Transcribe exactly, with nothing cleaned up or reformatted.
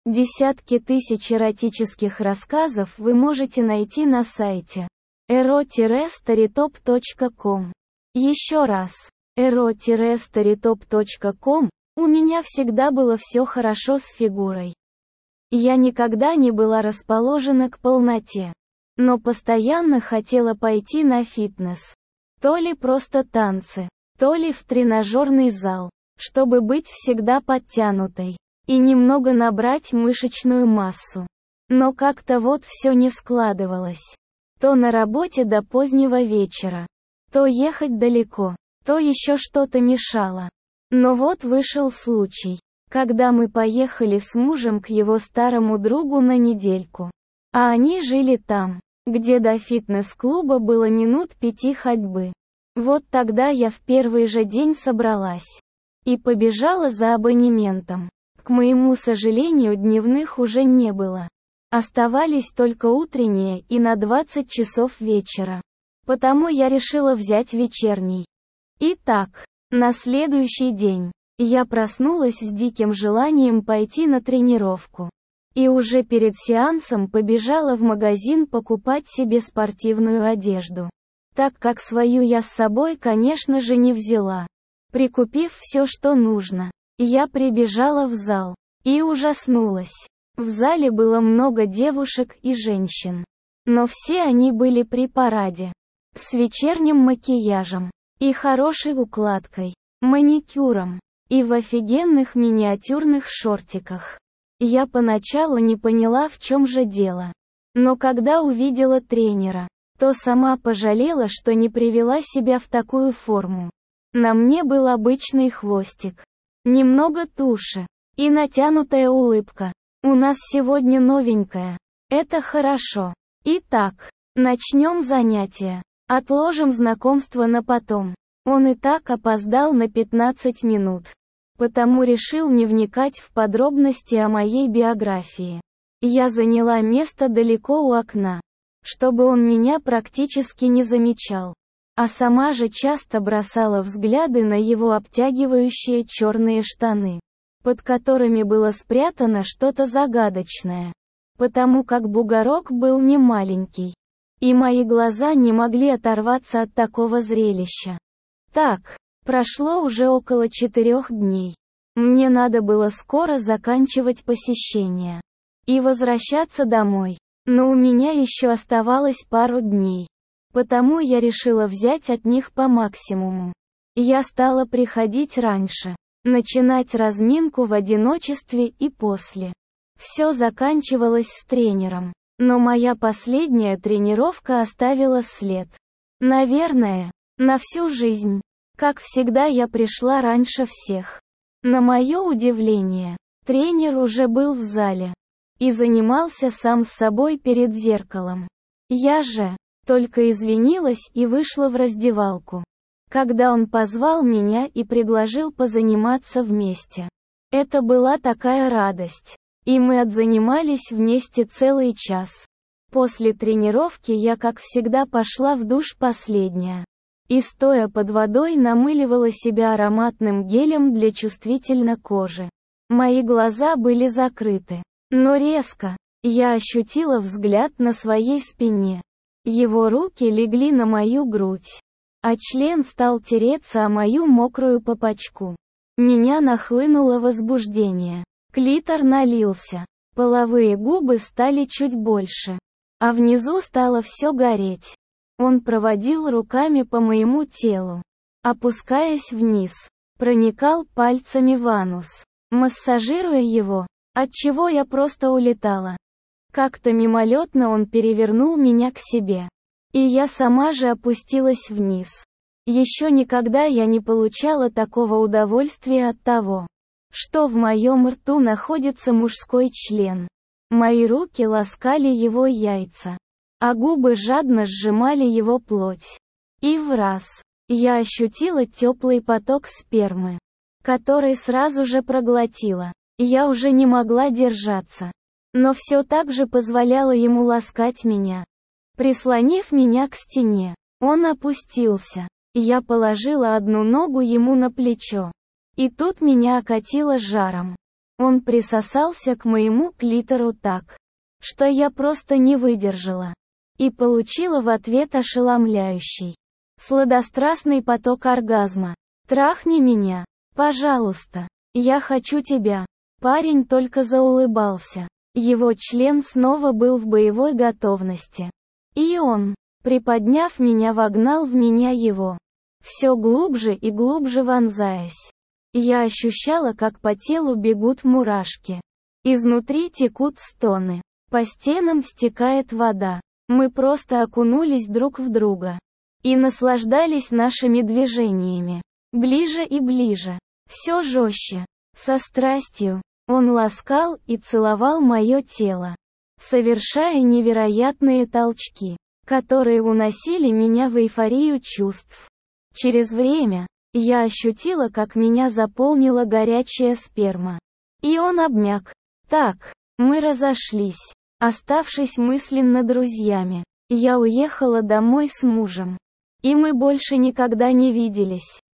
Десятки тысяч эротических рассказов вы можете найти на сайте эро старитоп точка ком. Еще раз, эро старитоп точка ком. У меня всегда было все хорошо с фигурой. Я никогда не была расположена к полноте, но постоянно хотела пойти на фитнес. То ли просто танцы, то ли в тренажерный зал, чтобы быть всегда подтянутой и немного набрать мышечную массу. Но как-то вот все не складывалось. То на работе до позднего вечера, то ехать далеко, то еще что-то мешало. Но вот вышел случай, когда мы поехали с мужем к его старому другу на недельку. А они жили там, где до фитнес-клуба было минут пяти ходьбы. Вот тогда я в первый же день собралась и побежала за абонементом. К моему сожалению, дневных уже не было. Оставались только утренние и на двадцать часов вечера. Потому я решила взять вечерний. Итак, на следующий день я проснулась с диким желанием пойти на тренировку. И уже перед сеансом побежала в магазин покупать себе спортивную одежду. Так как свою я с собой, конечно же, не взяла. Прикупив все, что нужно, я прибежала в зал и ужаснулась. В зале было много девушек и женщин. Но все они были при параде, с вечерним макияжем и хорошей укладкой, маникюром и в офигенных миниатюрных шортиках. Я поначалу не поняла, в чем же дело. Но когда увидела тренера, то сама пожалела, что не привела себя в такую форму. На мне был обычный хвостик, немного туши и натянутая улыбка. У нас сегодня новенькая. Это хорошо. Итак, начнем занятие. Отложим знакомство на потом. Он и так опоздал на пятнадцать минут. Потому решил не вникать в подробности о моей биографии. Я заняла место далеко у окна, чтобы он меня практически не замечал. А сама же часто бросала взгляды на его обтягивающие черные штаны, под которыми было спрятано что-то загадочное. Потому как бугорок был не маленький. И мои глаза не могли оторваться от такого зрелища. Так, прошло уже около четырех дней. Мне надо было скоро заканчивать посещение и возвращаться домой. Но у меня еще оставалось пару дней. Потому я решила взять от них по максимуму. Я стала приходить раньше, начинать разминку в одиночестве и после. Все заканчивалось с тренером. Но моя последняя тренировка оставила след. Наверное, на всю жизнь. Как всегда, я пришла раньше всех. На мое удивление, тренер уже был в зале и занимался сам с собой перед зеркалом. Я же только извинилась и вышла в раздевалку, когда он позвал меня и предложил позаниматься вместе. Это была такая радость. И мы отзанимались вместе целый час. После тренировки я, как всегда, пошла в душ последняя. И стоя под водой намыливала себя ароматным гелем для чувствительной кожи. Мои глаза были закрыты. Но резко я ощутила взгляд на своей спине. Его руки легли на мою грудь, а член стал тереться о мою мокрую попочку. Меня нахлынуло возбуждение. Клитор налился. Половые губы стали чуть больше. А внизу стало все гореть. Он проводил руками по моему телу, опускаясь вниз. Проникал пальцами в анус, массажируя его, отчего я просто улетала. Как-то мимолетно он перевернул меня к себе. И я сама же опустилась вниз. Еще никогда я не получала такого удовольствия от того, что в моем рту находится мужской член. Мои руки ласкали его яйца, а губы жадно сжимали его плоть. И враз я ощутила теплый поток спермы, который сразу же проглотила. Я уже не могла держаться, но все так же позволяла ему ласкать меня. Прислонив меня к стене, он опустился. Я положила одну ногу ему на плечо. И тут меня окатило жаром. Он присосался к моему клитору так, что я просто не выдержала. И получила в ответ ошеломляющий, сладострастный поток оргазма. «Трахни меня, пожалуйста. Я хочу тебя». Парень только заулыбался. Его член снова был в боевой готовности. И он, приподняв меня, вогнал в меня его, все глубже и глубже вонзаясь. Я ощущала, как по телу бегут мурашки. Изнутри текут стоны. По стенам стекает вода. Мы просто окунулись друг в друга. И наслаждались нашими движениями. Ближе и ближе. Все жестче. Со страстью. Он ласкал и целовал мое тело, совершая невероятные толчки, которые уносили меня в эйфорию чувств. Через время, я ощутила, как меня заполнила горячая сперма. И он обмяк. Так, мы разошлись, оставшись мысленно друзьями. Я уехала домой с мужем. И мы больше никогда не виделись.